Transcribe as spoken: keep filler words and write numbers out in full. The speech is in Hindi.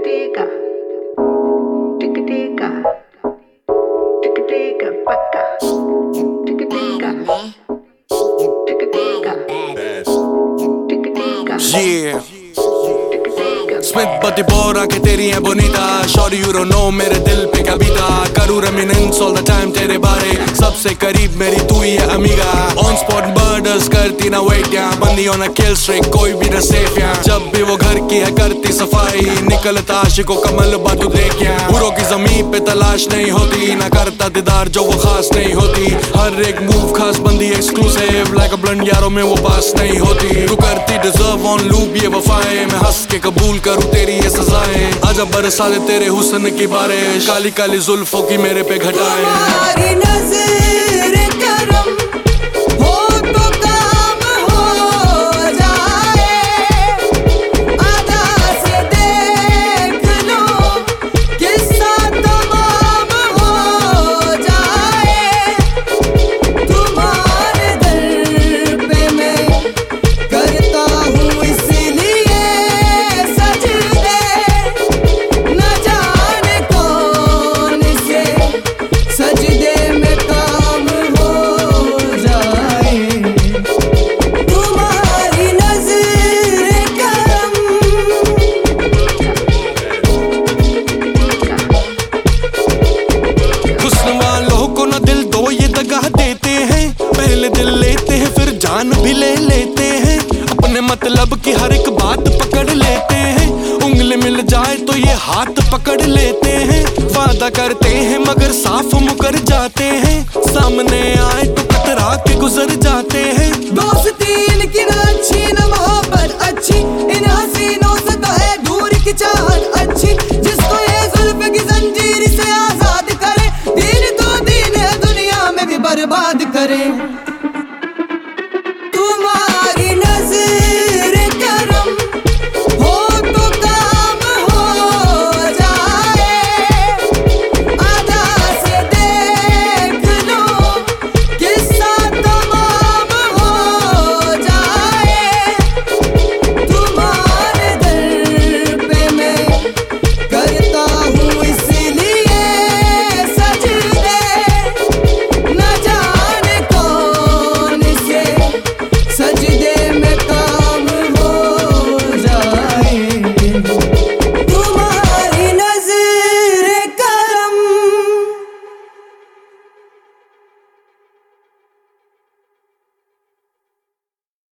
Tika, tika tika, tika tika paka, tika tika, tika tika, tika tika. Yeah. Smith बत्ती बोरा के तेरी है बोनीता Shorty you don't know मेरे दिल पे क्या बीता करूँ reminisce all the time तेरे बारे सबसे करीब मेरी तू ही है अमीगा On spot murders करती ना wait या बंदी on a kill streak कोई भी ना safe या जब भी वो घर की है करती सफाई निकलता आशिकों का मलबा तू देख या बुरों की ज़मीन पे तलाश नहीं होती ना करता दीदार जो वो खास नहीं होती हर एक मूव खास बंदी exclusive like a blunt यारों में वो पास नहीं होती तू करती deserve on loop ये वफाएं मैं हंस के कबूल करूँ तेरी ये सजाएं आजा बरसा दे तेरे हुस्न की बारिश काली काली जुल्फों की मेरे पे घटाएं तुम्हारी नज़र करम हो तो काम हो जाए आधा से देख लो किस्सा तमाम हो जाए तुम्हारे दर पे मैं करता हूँ इसलिए सजदे न जाने कौन से सजदे में काम हो जाए तुम्हारी नज़र करम हुस्न वालों को न दिल दो ये दगा देते हैं पहले दिल लेते हैं फिर जान भी ले लेते हैं अपने मतलब की हर एक बात पकड़ लेते हैं उंगली मिल जाए तो ये हाथ पकड़ लेते हैं वादा करते हैं मगर साफ मुकर जाते हैं सामने आए तो कतरा के गुजर जाते हैं दोस्ती